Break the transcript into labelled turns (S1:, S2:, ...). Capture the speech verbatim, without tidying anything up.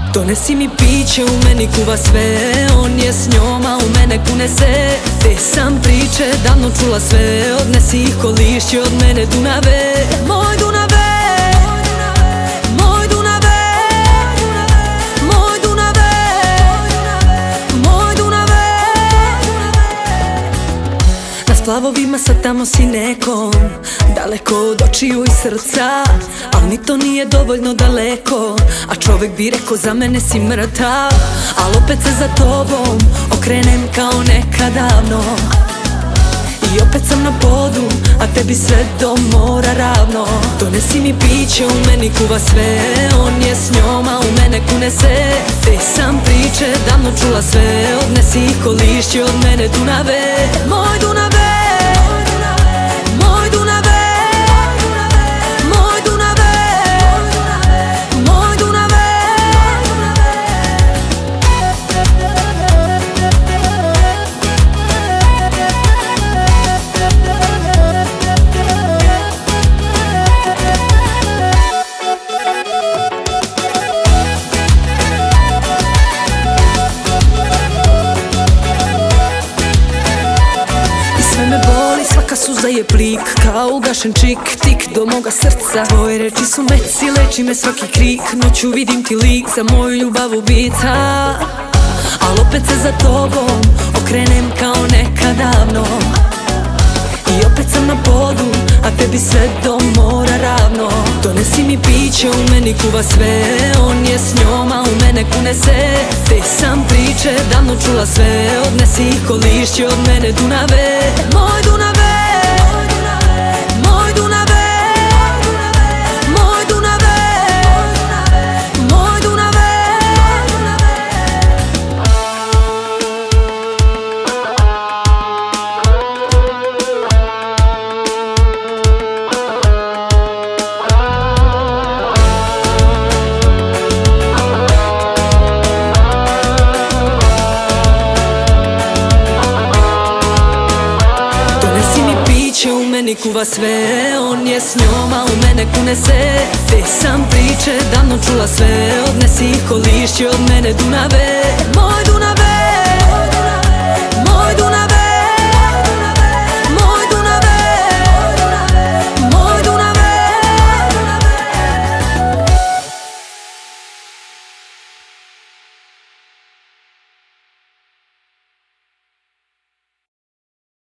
S1: Donesi mi piće, u meni kuva sve. On je s njom, a u mene kune se. Te sam priče davno čula sve. Odnesi ih ko lišće od mene Dunave. Moj Dunave, moj Dunave, moj Dunave, moj Dunave. Na splavovima sad tamo si nekom, daleko od očiju i srca, al ni to nije dovoljno daleko. A čovek bi rekao za mene si mrtav, al opet se za tobom okrenem kao nekad davno. I opet sam na podu, a tebi sve do mora ravno. Donesi mi piće, u meni kuva sve. On je s njom, a u mene kune se. Te sam priče davno čula sve. Odnesi ih ko lišće od mene Dunave. Moj Dunave, moj Dunave, moj Dunave, moj Dunave. Svaka suza je plik, kao ugašen čik, tik do moga srca. Tvoje reči su meci, leči me svaki krik. Noću vidim ti lik, za moju ljubav ubica. Al opet se za tobom okrenem kao nekad davno. I opet sam na podu, a tebi sve do mora ravno. Donesi mi piće, u meni kuva sve. On je s njom, a u mene kune se. Te sam priče davno čula sve. Odnesi ih ko lišće od mene Dunave. Moj Dunave, moj Dunave, moj Dunave, moj Dunave. U meni kuva sve. On je s njom, a u mene kune se. Te sam priče davno čula sve. Odnesi ih ko lišće od mene Dunave. Moj Dunave.